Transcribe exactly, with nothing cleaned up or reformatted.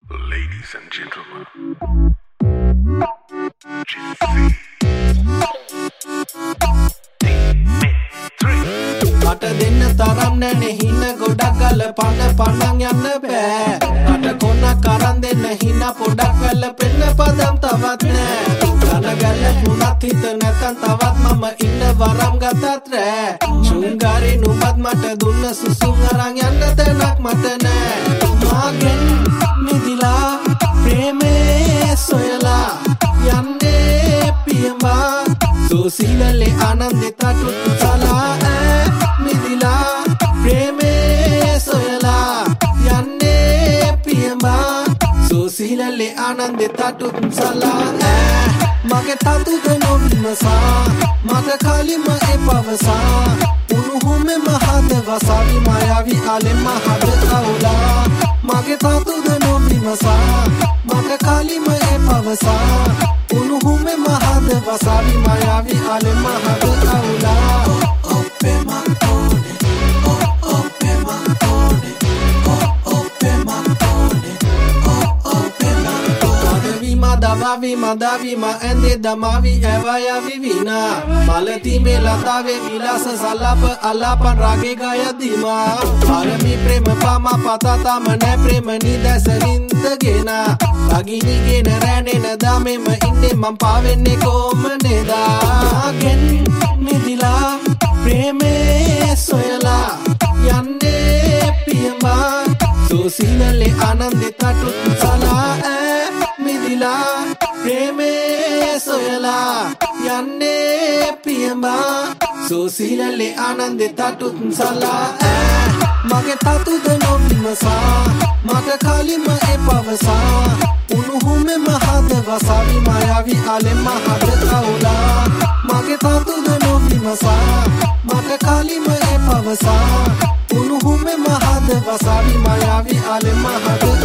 Ladies and gentlemen, මට දෙන්න තරම් නැනේ හින ගොඩක් ගල පන පණන් යන්න බෑ මට කොනක් අරන් දෙන්න හින පොඩක් වැල්ල පෙන්න පදම් තවත් නෑ කන ගැල්ල පුනත් හිත නැතන් තවත් මම ඉන්න වරම් ගතත් රෑ චුංගාරි නුඹත් මට දුන්න සුසුම් අරන් යන්න තැනක් මට නෑ මාගෙන් මිදිලා ප්‍රේමේ සොයලා යන්නේ පියඹා සුසිලලේ ආනන්දේ තටුත් සලා මිදිලා ප්‍රේමේ සොයලා යන්නේ පියඹා සුසිලලේ ආනන්දේ තටුත් සලා මගේ තතුද නොවිමසා මට කලින්ම එපවසා උණුහුමේ මහද වසාවි මායාවි ආලෙම හද අවුලා මගේ තතුද නොවිමසා මට කලින්ම එපවසා උණුහුමේ මහද වසාවි මායාවි ආලෙම හද අවුලා oh oh pematone oh oh pematone oh oh pematone oh oh pematone Madavi madavi ma ende damavi evaya vivina malati me latave vilasa salapa alapa rage gaya dima parami prema pama patata mane prema nidasanindagena bagini gena rane nadame ma inne man pavenne komaneda gen midila preme soyala yanne piyamba susilale anande tatut sala මිදිලා ප්‍රේමේ සොයලා යන්නේ පියඹා සුසිලලේ ආනන්දේ තටුත් සලා මගේ තතුද නොවිමසා මට කලින්ම එපවසා උණුහුමේ මහද වසාවි මායාවි ආලෙම හද අවුලා මගේ තතුද නොවිමසා මට කලින්ම එපවසා උණුහුමේ මහද වසාවි මායාවි ආලෙම හද